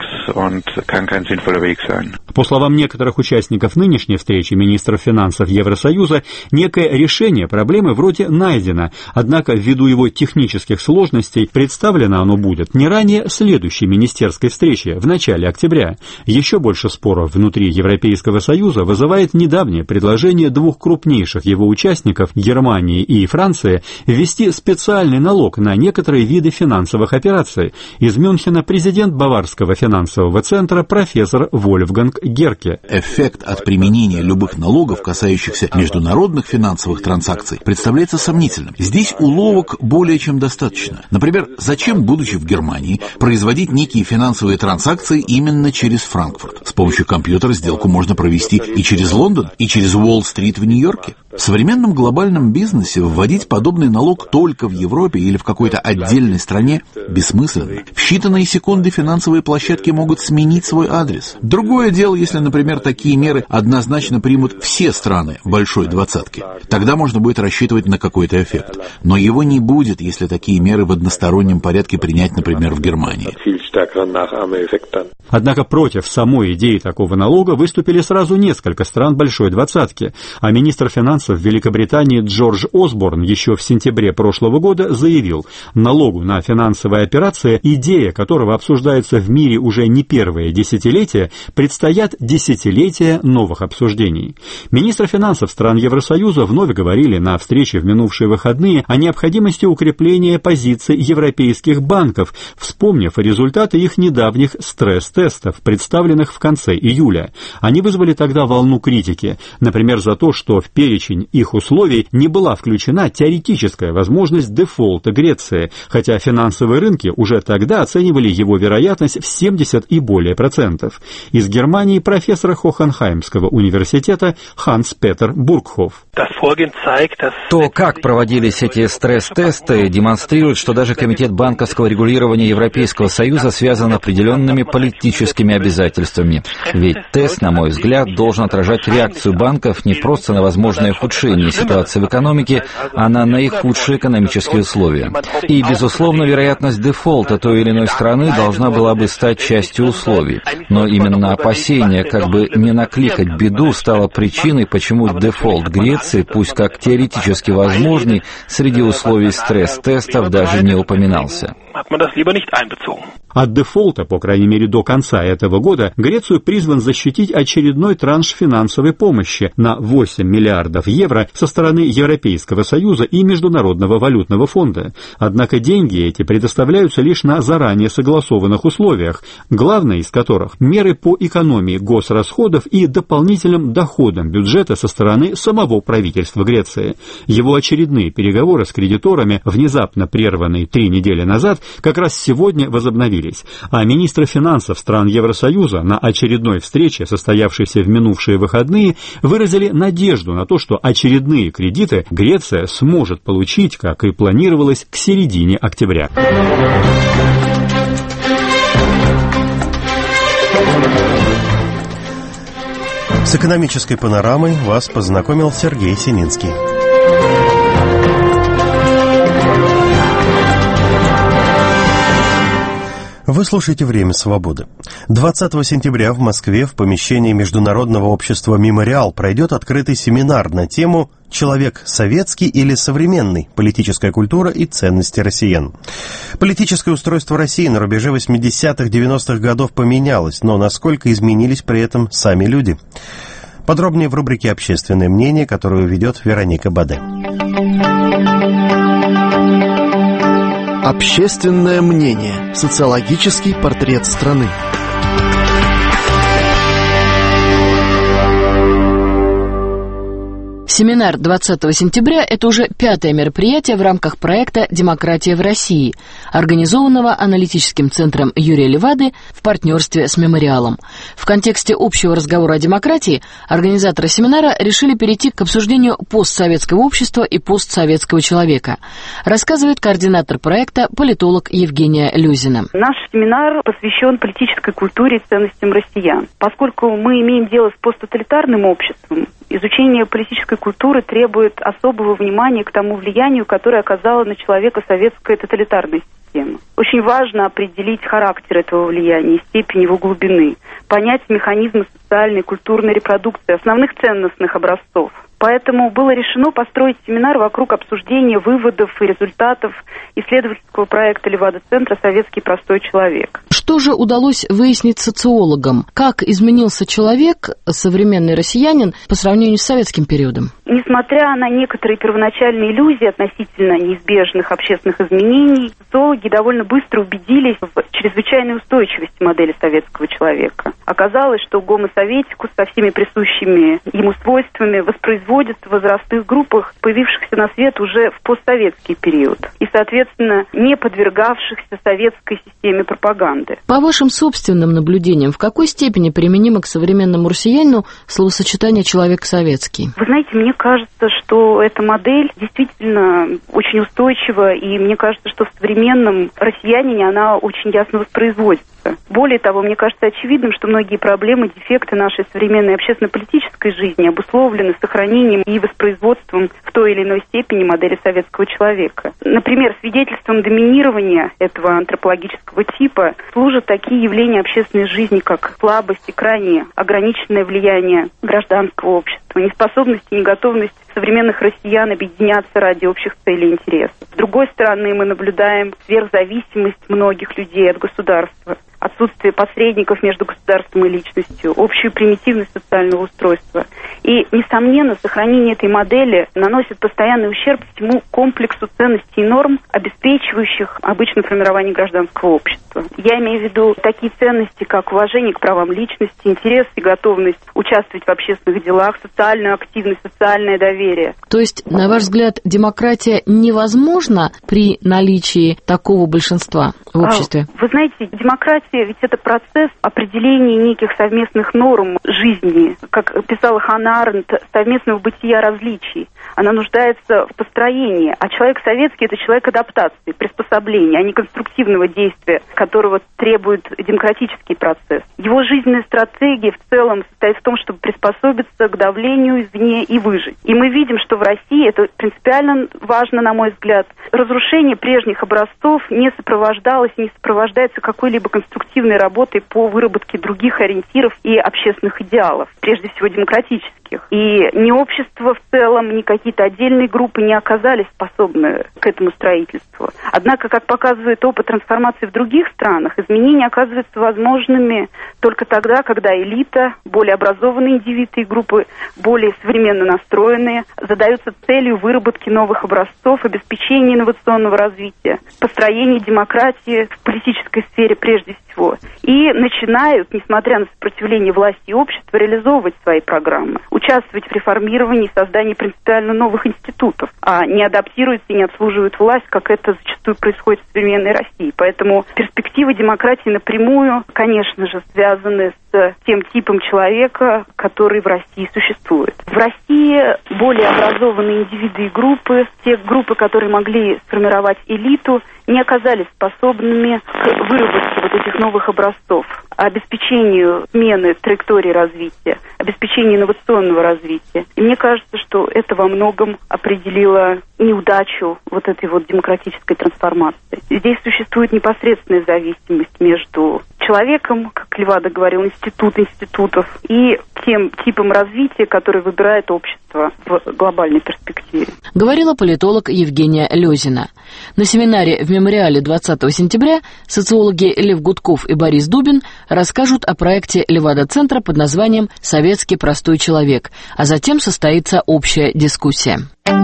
По словам некоторых участников нынешней встречи министров финансов Евросоюза, некое решение проблемы вроде найдено, однако ввиду его технических сложностей представлено оно будет не ранее следующей министерской встречи в начале октября. Еще больше споров внутри Европейского Союза вызывает недавнее предложение двух крупнейших его участников, Германии и Франции, ввести специальный налог на некоторые виды финансовых операций. Из Мюнхена президент Баварского финансового центра профессор Вольфганг Герке. Эффект от применения любых налогов, касающихся международных финансовых транзакций, представляется сомнительным. Здесь уловок более чем достаточно. Например, зачем, будучи в Германии, производить некие финансовые транзакции именно через Франкфурт? С помощью компьютера сделку можно провести и через Лондон, и через Уолл-стрит в Нью-Йорке. В современном глобальном бизнесе вводить подобный налог только в Европе или в какой-то отдельной стране бессмысленно. В считанные секунды финансовые площадки могут сменить свой адрес. Другое дело, если, например, такие меры однозначно примут все страны Большой Двадцатки. Тогда можно будет рассчитывать на какой-то эффект. Но его не будет, если такие меры в одностороннем порядке принять, например, в Германии. Однако против самой идеи такого налога выступили сразу несколько стран Большой Двадцатки, а министр финансов Великобритании Джордж Осборн еще в сентябре прошлого года заявил, налогу на финансовые операции, идея которого обсуждается в мире уже не первое десятилетие, предстоят десятилетия новых обсуждений. Министры финансов стран Евросоюза вновь говорили на встрече в минувшие выходные о необходимости укрепления позиций европейских банков, вспомнив результаты их недавних стресс-тестов, представленных в конце июля. Они вызвали тогда волну критики, например, за то, что в перечень их условий не была включена теоретическая возможность дефолта Греции, хотя финансовые рынки уже тогда оценивали его вероятность в семьдесят и более процентов. Из Германии профессор Хохенхаймского университета Ханс-Петер Бургхоф. То, как проводились эти стресс-тесты, демонстрирует, что даже Комитет банковского регулирования Европейского Союза связан определенными политическими обязательствами. Ведь тест, на мой взгляд, должен отражать реакцию банков не просто на возможное ухудшение ситуации в экономике, а на наихудшие экономические условия. И, безусловно, вероятность дефолта той или иной страны должна была бы стать частью условий. Но именно опасение, как бы не накликать беду, стало причиной, почему дефолт Греции, пусть как теоретически возможный, среди условий стресс-тестов даже не упоминался. От дефолта, по крайней мере до конца этого года, Грецию призван защитить очередной транш финансовой помощи на восемь миллиардов евро со стороны Европейского Союза и Международного валютного фонда. Однако деньги эти предоставляются лишь на заранее согласованных условиях, главное из которых – меры по экономии госрасходов и дополнительным доходам бюджета со стороны самого правительства Греции. Его очередные переговоры с кредиторами, внезапно прерванные три недели назад, как раз сегодня возобновились. А министры финансов стран Евросоюза на очередной встрече, состоявшейся в минувшие выходные, выразили надежду на то, что очередные кредиты Греция сможет получить, как и планировалось, к середине октября. С экономической панорамой вас познакомил Сергей Сининский. Вы слушаете «Время свободы». двадцатого сентября в Москве в помещении Международного общества «Мемориал» пройдет открытый семинар на тему «Человек советский или современный? Политическая культура и ценности россиян». Политическое устройство России на рубеже восьмидесятых-девяностых годов поменялось, но насколько изменились при этом сами люди? Подробнее в рубрике «Общественное мнение», которую ведет Вероника Баде. Общественное мнение. Социологический портрет страны. Семинар двадцатого сентября – это уже пятое мероприятие в рамках проекта «Демократия в России», организованного аналитическим центром Юрия Левады в партнерстве с «Мемориалом». В контексте общего разговора о демократии организаторы семинара решили перейти к обсуждению постсоветского общества и постсоветского человека, рассказывает координатор проекта, политолог Евгения Люзина. Наш семинар посвящен политической культуре и ценностям россиян. Поскольку мы имеем дело с посттоталитарным обществом, изучение политической культуры требует особого внимания к тому влиянию, которое оказала на человека советская тоталитарная система. Очень важно определить характер этого влияния и степень его глубины, понять механизмы социальной и культурной репродукции основных ценностных образцов. Поэтому было решено построить семинар вокруг обсуждения выводов и результатов исследовательского проекта Левада-центра «Советский простой человек». Что же удалось выяснить социологам? Как изменился человек, современный россиянин, по сравнению с советским периодом? Несмотря на некоторые первоначальные иллюзии относительно неизбежных общественных изменений, социологи довольно быстро убедились в чрезвычайной устойчивости модели советского человека. Оказалось, что гомо советикус со всеми присущими ему свойствами воспроизводит воспроизводится в возрастных группах, появившихся на свет уже в постсоветский период и, соответственно, не подвергавшихся советской системе пропаганды. По вашим собственным наблюдениям, в какой степени применимо к современному россиянину словосочетание «человек советский»? Вы знаете, мне кажется, что эта модель действительно очень устойчива, и мне кажется, что в современном россиянине она очень ясно воспроизводится. Более того, мне кажется очевидным, что многие проблемы, дефекты нашей современной общественно-политической жизни обусловлены сохранением и воспроизводством в той или иной степени модели советского человека. Например, свидетельством доминирования этого антропологического типа служат такие явления общественной жизни, как слабость и крайне ограниченное влияние гражданского общества, неспособность и неготовность современных россиян объединяться ради общих целей и интересов. С другой стороны, мы наблюдаем сверхзависимость многих людей от государства, отсутствие посредников между государством и личностью, общую примитивность социального устройства. И, несомненно, сохранение этой модели наносит постоянный ущерб всему комплексу ценностей и норм, обеспечивающих обычное формирование гражданского общества. Я имею в виду такие ценности, как уважение к правам личности, интерес и готовность участвовать в общественных делах, социальную активность, социальное доверие. То есть, на ваш взгляд, демократия невозможна при наличии такого большинства в обществе? Вы знаете, демократия ведь это процесс определения неких совместных норм жизни, как писала Ханна Аренд, совместного бытия различий. Она нуждается в построении, а человек советский – это человек адаптации, приспособления, а не конструктивного действия, которого требует демократический процесс. Его жизненная стратегия в целом состоит в том, чтобы приспособиться к давлению извне и выжить. И мы видим, что в России, это принципиально важно, на мой взгляд, разрушение прежних образцов не сопровождалось и не сопровождается какой-либо конструктивной работой по выработке других ориентиров и общественных идеалов, прежде всего демократических. И ни общество в целом, ни какие-то отдельные группы не оказались способны к этому строительству. Однако, как показывает опыт трансформации в других странах, изменения оказываются возможными только тогда, когда элита, более образованные индивиды и группы, более современно настроенные, задаются целью выработки новых образцов, обеспечения инновационного развития, построения демократии в политической сфере прежде всего. И начинают, несмотря на сопротивление власти и общества, реализовывать свои программы, участвовать в реформировании и создании принципиально новых институтов, а не адаптируются и не обслуживают власть, как это зачастую происходит в современной России. Поэтому перспективы демократии напрямую, конечно же, связаны с тем типом человека, который в России существует. В России более образованные индивиды и группы, те группы, которые могли сформировать элиту, не оказались способными к выработке вот этих новых образцов, обеспечению смены траектории развития, обеспечению инновационного развития. И мне кажется, что это во многом определило неудачу вот этой вот демократической трансформации. Здесь существует непосредственная зависимость между человеком, как Левада говорил, институт институтов, и тем типом развития, который выбирает общество в глобальной перспективе. Говорила политолог Евгения Лёзина. На семинаре в Мемориале двадцатого сентября социологи Лев Гудков и Борис Дубин расскажут о проекте Левада-центра под названием «Советский простой человек», а затем состоится общая дискуссия.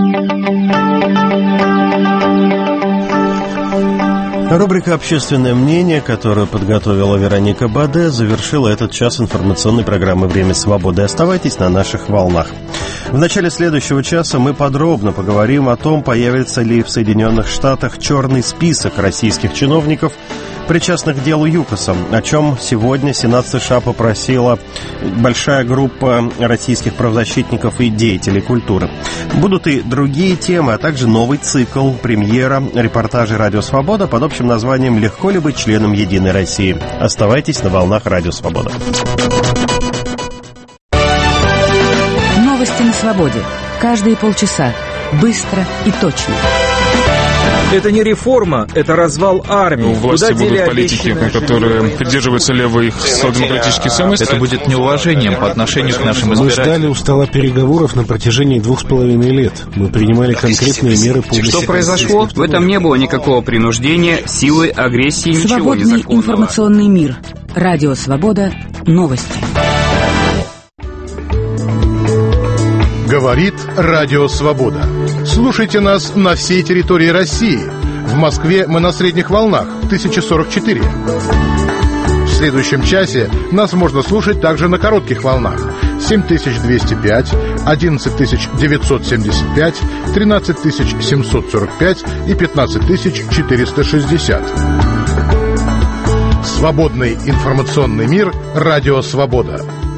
Рубрика «Общественное мнение», которую подготовила Вероника Баде, завершила этот час информационной программы «Время свободы». Оставайтесь на наших волнах. В начале следующего часа мы подробно поговорим о том, появится ли в Соединенных Штатах черный список российских чиновников, причастных к делу ЮКОСа, о чем сегодня Сенат США попросила большая группа российских правозащитников и деятелей культуры. Будут и другие темы, а также новый цикл премьера репортажей «Радио Свобода» под общим названием «Легко ли быть членом Единой России?». Оставайтесь на волнах «Радио Свобода». Новости на свободе. Каждые полчаса. Быстро и точно. Это не реформа, это развал армии. У власти будут политики, которые придерживаются левых социал-демократических ценностей. Это будет неуважением по отношению к нашим избирателям. Мы ждали у стола переговоров на протяжении двух с половиной лет. Мы принимали конкретные меры по... Что произошло? В этом не было никакого принуждения, силы, агрессии, ничего незаконного. Свободный информационный мир. Радио Свобода. Новости. Говорит Радио Свобода. Слушайте нас на всей территории России. В Москве мы на средних волнах тысяча сорок четыре. В следующем часе нас можно слушать также на коротких волнах семь тысяч двести пять, одиннадцать тысяч девятьсот семьдесят пять, тринадцать тысяч семьсот сорок пять и пятнадцать тысяч четыреста шестьдесят. Свободный информационный мир. Радио «Свобода».